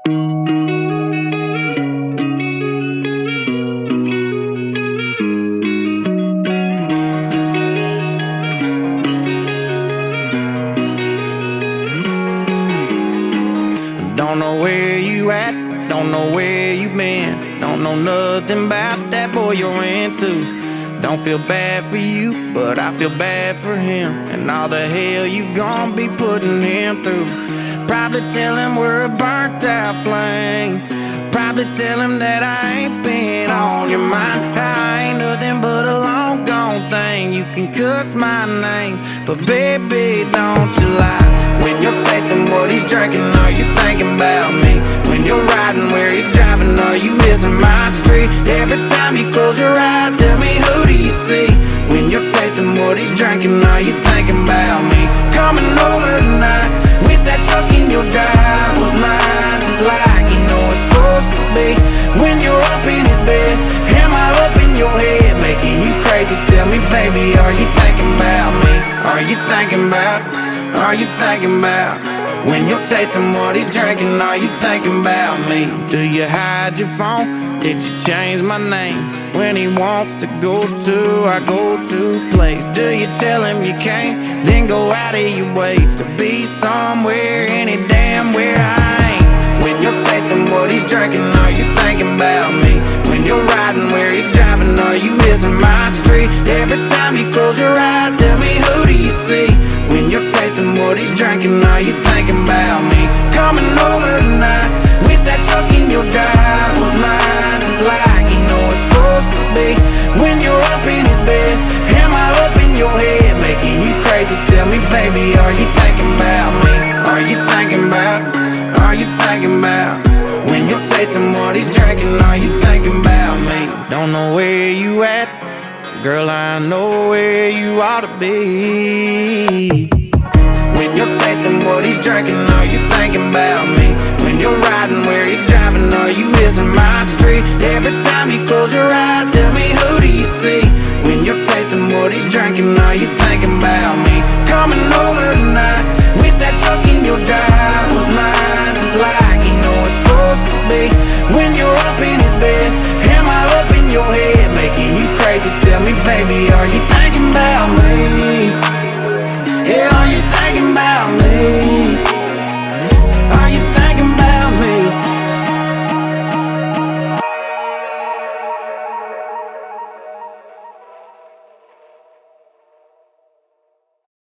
Don't know where you at, don't know where you been, don't know nothing about that boy you're into. Don't feel bad for you, but I feel bad for him, and all the hell you gon' be putting him through. Probably tell him we're a burnt out flame, probably tell him that I ain't been on your mind. I ain't nothing but a long gone thing. You can cuss my name, but baby, don't you lie. When you're tasting what he's drinking, are you thinking about me? When you're riding where he's driving, are you missing my street? Every time you close your eyes, tell me, who do you see? When you're tasting what he's drinking, are you thinking about me? Coming over tonight, wish that truck in your drive was mine, just like you know it's supposed to be. When you're up in his bed, am I up in your head, making you crazy? Tell me, baby, are you thinking about me? Are you thinking about? Are you thinking about? When you're tasting what he's drinking, are you thinking about me? Do you hide your phone? Did you change my name? When he wants to go to our go-to place, do you tell him you can't, then go out of your way to be somewhere, any damn where I ain't? When you're tasting what he's drinking, are you thinking about me? When you're riding where he's driving, are you missing my street? Every time you close your eyes, tell me, who do you see? When you're tasting what he's drinking, are you thinking about me? Coming over tonight, wish that truck in your drive was mine, just like you know it's supposed to be. When you're up in his bed, am I up in your head, making you crazy? Tell me, baby, are you thinking about me? Are you thinking about? Are you thinking about? When you're tasting what he's drinking, are you thinking about me? Don't know where you at, girl, I know where you ought to be. When you're tasting what he's drinking,